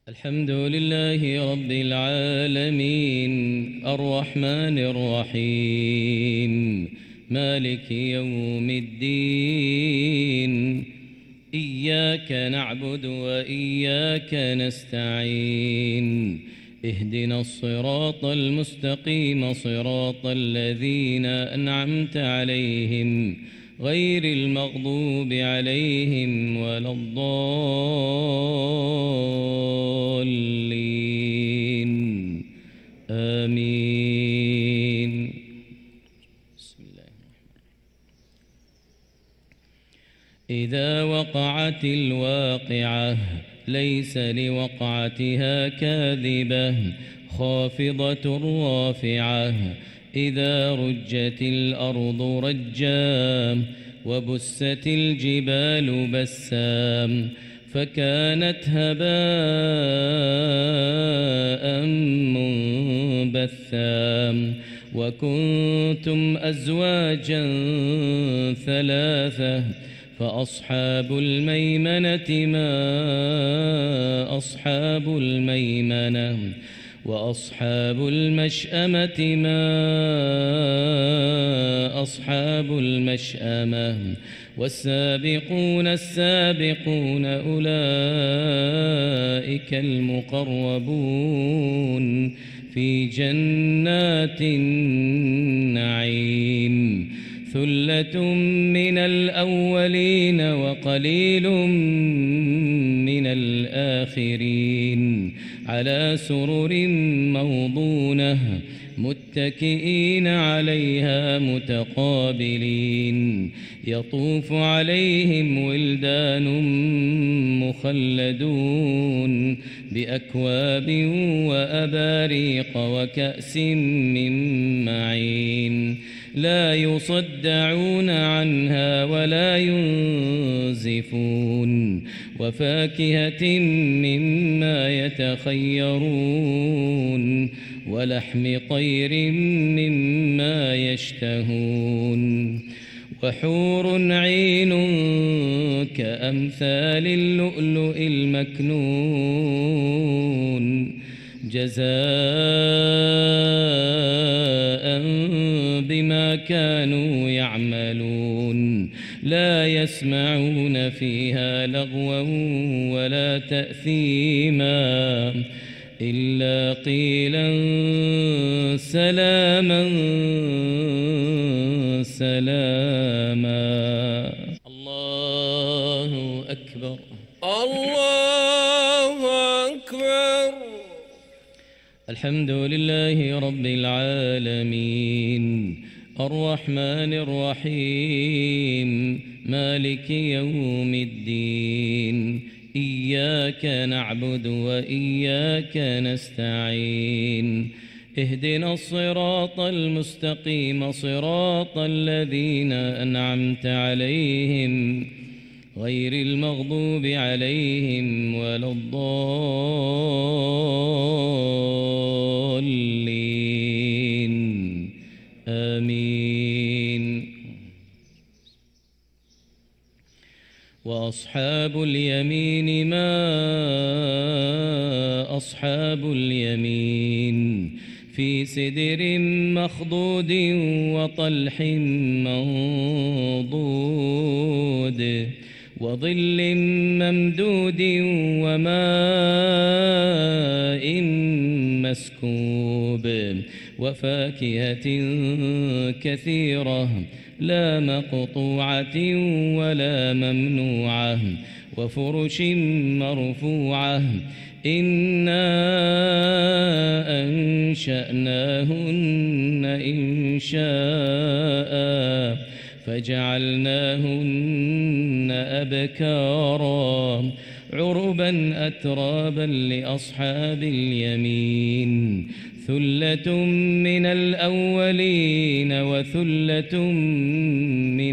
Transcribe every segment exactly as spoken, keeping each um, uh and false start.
الحمد لله رب العالمين الرحمن الرحيم مالك يوم الدين إياك نعبد وإياك نستعين اهدنا الصراط المستقيم صراط الذين أنعمت عليهم غير المغضوب عليهم ولا الضالين آمين. بسم الله الرحمن الرحيم. إذا وقعت الواقعة ليس لوقعتها كاذبة خافضة رافعة إذا رجت الأرض رجا وبست الجبال بسا فكانت هباء منبثا وكنتم أزواجا ثلاثة فأصحاب الميمنة ما أصحاب الميمنة وأصحاب المشأمة ما أصحاب المشأمة والسابقون السابقون أولئك المقربون في جنات النعيم ثلة من الأولين وقليل من الآخرين على سرر موضونة متكئين عليها متقابلين يطوف عليهم ولدان مخلدون بأكواب وأباريق وكأس من معين لا يصدعون عنها ولا ينزفون وفاكهة مما يتخيرون ولحم طير مما يشتهون وحور عين كأمثال اللؤلؤ المكنون جزاء بما كانوا يعملون لا يسمعون فيها لغوا ولا تأثيما إلا قيلا سلاما سلاما. الله أكبر الله أكبر. الحمد لله رب العالمين الرحمن الرحيم مالك يوم الدين إياك نعبد وإياك نستعين اهدنا الصراط المستقيم صراط الذين أنعمت عليهم غير المغضوب عليهم ولا الضالين آمين. وأصحاب اليمين ما أصحاب اليمين في سدر مخضود وطلح منضود وظل ممدود وماء مسكوب وفاكهة كثيرة لا مقطوعة ولا ممنوعة وفرش مرفوعة إنا أنشأناهن إنشاء فجعلناهن أبكارا عربا أترابا لأصحاب اليمين ثلة من الأولين وثلة من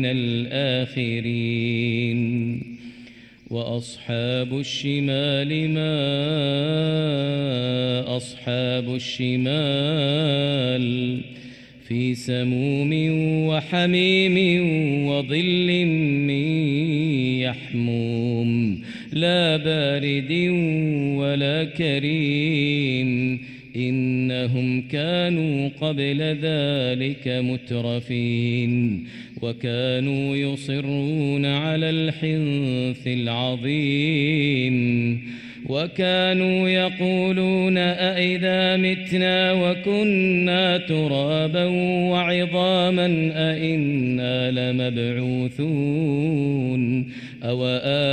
الآخرين. وأصحاب الشمال ما أصحاب الشمال في سموم وحميم وظل من يحموم لا بارد ولا كريم إنهم كانوا قبل ذلك مترفين وكانوا يصرون على الحنث العظيم وكانوا يقولون أئذا متنا وكنا ترابا وعظاما أئنا لمبعوثون أو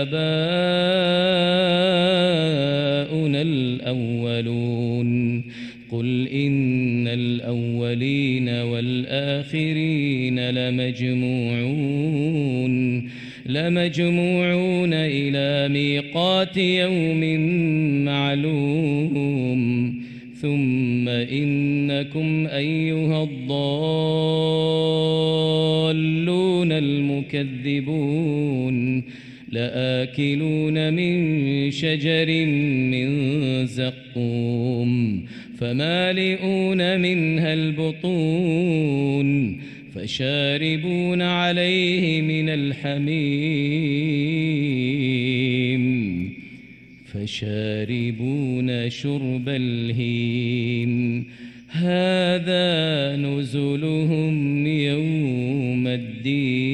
آباؤنا الأولون قل إن الأولين والآخرين لمجموعون لمجموعون إلى ميقات يوم معلوم ثم إنكم أيها الضالون المكذبون لآكلون من شجر من زقوم فمالئون منها البطون فشاربون عليه من الحميم فشاربون شرب الهيم هذا نزلهم يوم الدين